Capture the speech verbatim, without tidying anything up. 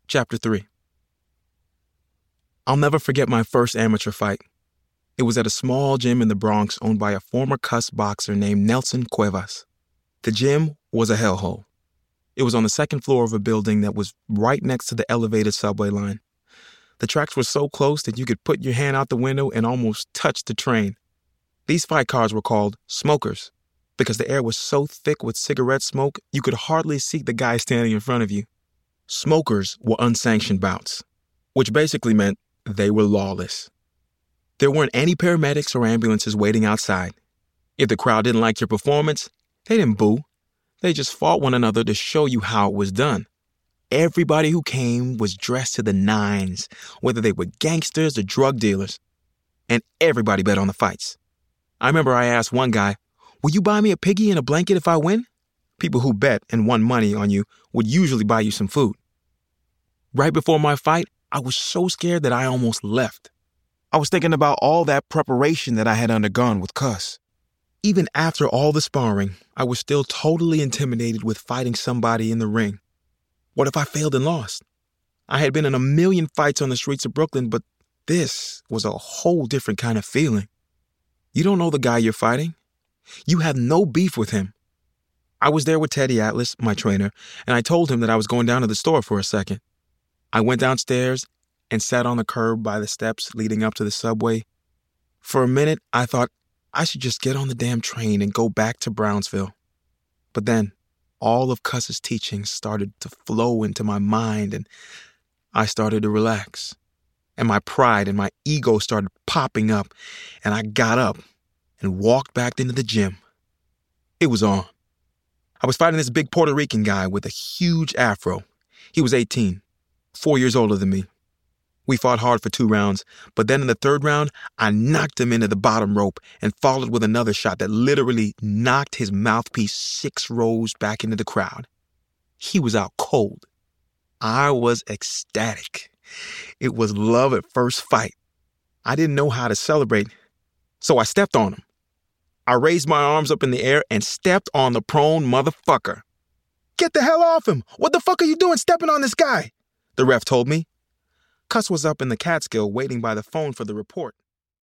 Chapter three. I'll never forget my first amateur fight. It was at a small gym in the Bronx owned by a former cuss boxer named Nelson Cuevas. The gym was a hellhole. It was on the second floor of a building that was right next to the elevated subway line. The tracks were so close that you could put your hand out the window and almost touch the train. These fight cars were called smokers because the air was so thick with cigarette smoke you could hardly see the guy standing in front of you. Smokers were unsanctioned bouts, which basically meant they were lawless. There weren't any paramedics or ambulances waiting outside. If the crowd didn't like your performance, they didn't boo. They just fought one another to show you how it was done. Everybody who came was dressed to the nines, whether they were gangsters or drug dealers. And everybody bet on the fights. I remember I asked one guy, "Will you buy me a piggy and a blanket if I win?" People who bet and won money on you would usually buy you some food. Right before my fight, I was so scared that I almost left. I was thinking about all that preparation that I had undergone with Cuss. Even after all the sparring, I was still totally intimidated with fighting somebody in the ring. What if I failed and lost? I had been in a million fights on the streets of Brooklyn, but this was a whole different kind of feeling. You don't know the guy you're fighting. You have no beef with him. I was there with Teddy Atlas, my trainer, and I told him that I was going down to the store for a second. I went downstairs and sat on the curb by the steps leading up to the subway. For a minute, I thought I should just get on the damn train and go back to Brownsville. But then, all of Cuss's teachings started to flow into my mind, and I started to relax. And my pride and my ego started popping up, and I got up and walked back into the gym. It was on. I was fighting this big Puerto Rican guy with a huge afro. He was eighteen. Four years older than me. We fought hard for two rounds, but then in the third round, I knocked him into the bottom rope and followed with another shot that literally knocked his mouthpiece six rows back into the crowd. He was out cold. I was ecstatic. It was love at first fight. I didn't know how to celebrate, so I stepped on him. I raised my arms up in the air and stepped on the prone motherfucker. "Get the hell off him! What the fuck are you doing stepping on this guy?" the ref told me. Cuss was up in the Catskill waiting by the phone for the report.